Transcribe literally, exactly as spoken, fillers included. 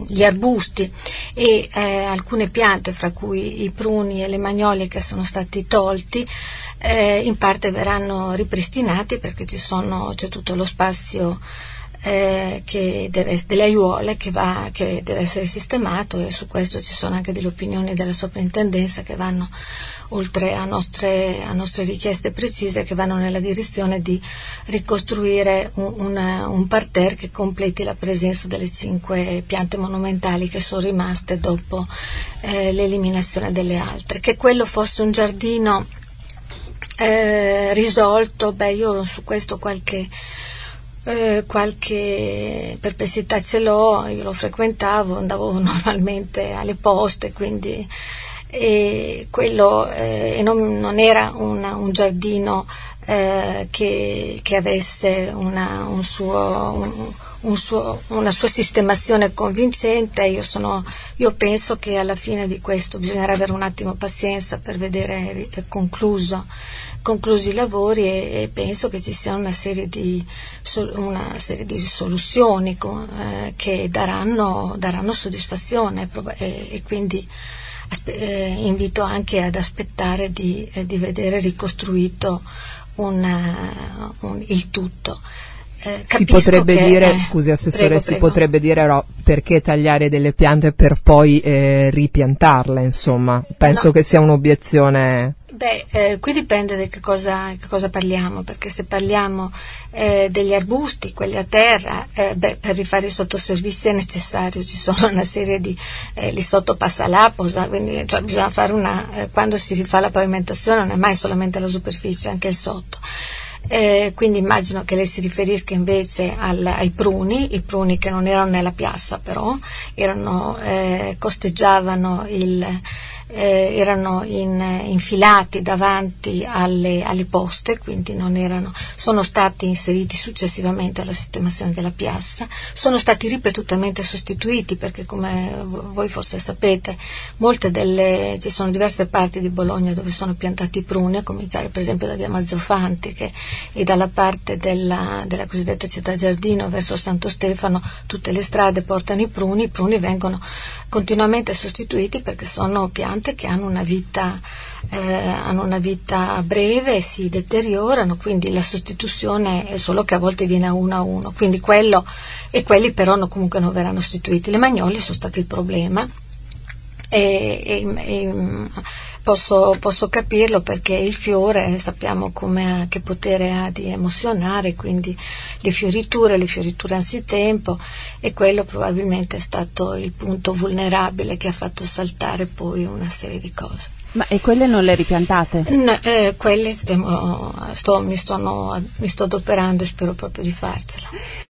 gli arbusti e eh, alcune piante, fra cui i pruni e le magnolie, che sono stati tolti, eh, in parte verranno ripristinati, perché ci sono, c'è tutto lo spazio eh, che deve, delle aiuole che, va, che deve essere sistemato, e su questo ci sono anche delle opinioni della soprintendenza che vanno oltre a nostre, a nostre richieste precise, che vanno nella direzione di ricostruire un, un, un parterre che completi la presenza delle cinque piante monumentali che sono rimaste dopo eh, l'eliminazione delle altre. Che quello fosse un giardino eh, risolto, beh, io su questo qualche Eh, qualche perplessità ce l'ho. Io lo frequentavo, andavo normalmente alle poste, quindi e quello eh, non, non era un, un giardino eh, che, che avesse una, un suo, un, un suo, una sua sistemazione convincente. Io, sono, io penso che alla fine di questo bisognerà avere un attimo pazienza per vedere concluso conclusi i lavori, e, e penso che ci sia una serie di, una serie di soluzioni con, eh, che daranno, daranno soddisfazione, e, e quindi aspe- eh, invito anche ad aspettare di, eh, di vedere ricostruito un, un, il tutto. Eh, si potrebbe che, dire, eh, scusi Assessore, prego, si prego. potrebbe dire no, perché tagliare delle piante per poi eh, ripiantarle, insomma, penso no. che sia un'obiezione. Beh, eh, qui dipende di che cosa, che cosa parliamo, perché se parliamo eh, degli arbusti, quelli a terra, eh, beh, per rifare i sottoservizi è necessario, ci sono una serie di, eh, lì sotto passa l'aposa, quindi cioè, bisogna fare una, eh, quando si rifà la pavimentazione non è mai solamente la superficie, anche il sotto. Eh, quindi immagino che lei si riferisca invece al, ai pruni, i pruni che non erano nella piazza, però erano, eh, costeggiavano il, eh, erano in, infilati davanti alle, alle poste, quindi non erano, sono stati inseriti successivamente alla sistemazione della piazza, sono stati ripetutamente sostituiti, perché come voi forse sapete molte delle, ci sono diverse parti di Bologna dove sono piantati pruni, a cominciare per esempio da via Mazzofanti, che e dalla parte della, della cosiddetta città giardino verso Santo Stefano tutte le strade portano i pruni. I pruni vengono continuamente sostituiti perché sono piante che hanno una vita eh, hanno una vita breve e si deteriorano, quindi la sostituzione è solo che a volte viene a uno a uno, quindi quello, e quelli però no, comunque non verranno sostituiti. Le magnolie sono stati il problema, e, e, e Posso, posso capirlo, perché il fiore sappiamo come ha, che potere ha di emozionare, quindi le fioriture, le fioriture anzitempo, e quello probabilmente è stato il punto vulnerabile che ha fatto saltare poi una serie di cose. Ma e quelle non le ripiantate? No, eh, quelle stiamo, sto, mi, sto, no, mi sto adoperando e spero proprio di farcela.